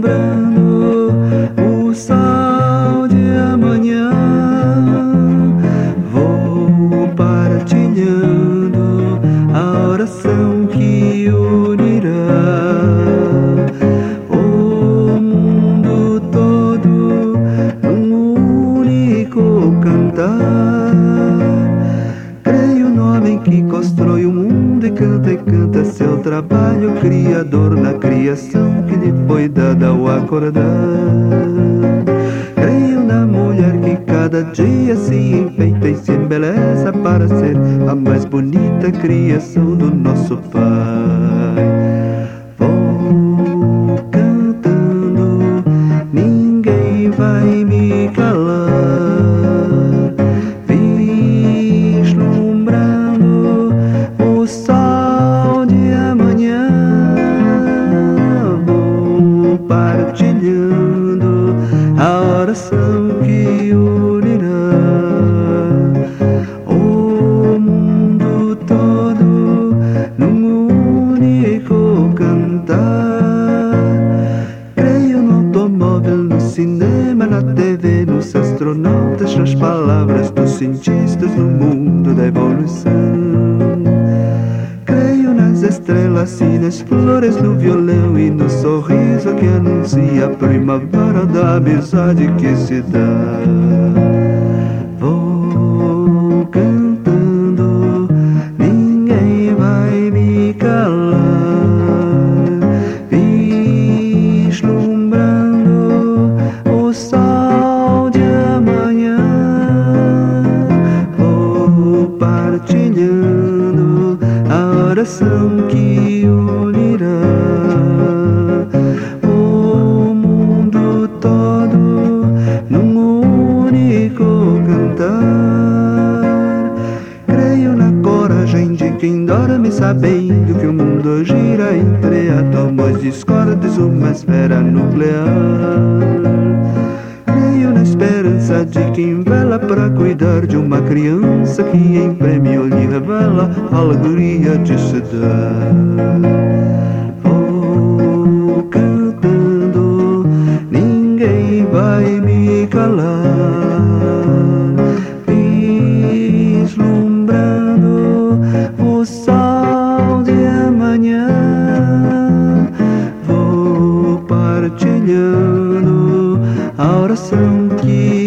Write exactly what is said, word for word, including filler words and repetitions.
vislumbrando o sol de amanhã. Vou partilhando a oração que unirá o mundo todo num único cantar. Creio no homem que constrói o mundo e canta e canta seu trabalho criador na criação que lhe foi dada ao acordar. Creio na mulher que cada dia se enfeita e se embeleza para ser a mais bonita criação do nosso Pai. Vou cantando, ninguém vai me calar, vislumbrando o sol de amanhã. Vou partilhando a oração que unirá o mundo todo num único cantar. Creio no automóvel, no cinema, na T V, nos astronautas, nas palavras dos cientistas, no mundo da evolução. Creio nas estrelas e nas flores, no violão e no sorriso que anuncia a primavera da amizade que se dá. Vou cantando, ninguém vai me calar, vislumbrando o sol de amanhã. Vou partilhando a oração que unirá o mundo todo num único cantar. Creio na coragem de quem dorme sabendo que o mundo gira entre átomos discordes, uma esfera nuclear. Creio na esperança de quem vela para cuidar de uma criança que em prêmio lhe revela a alegria de se dar. Vou cantando, ninguém vai me calar, vislumbrando o sol de amanhã. Vou partilhando a oração que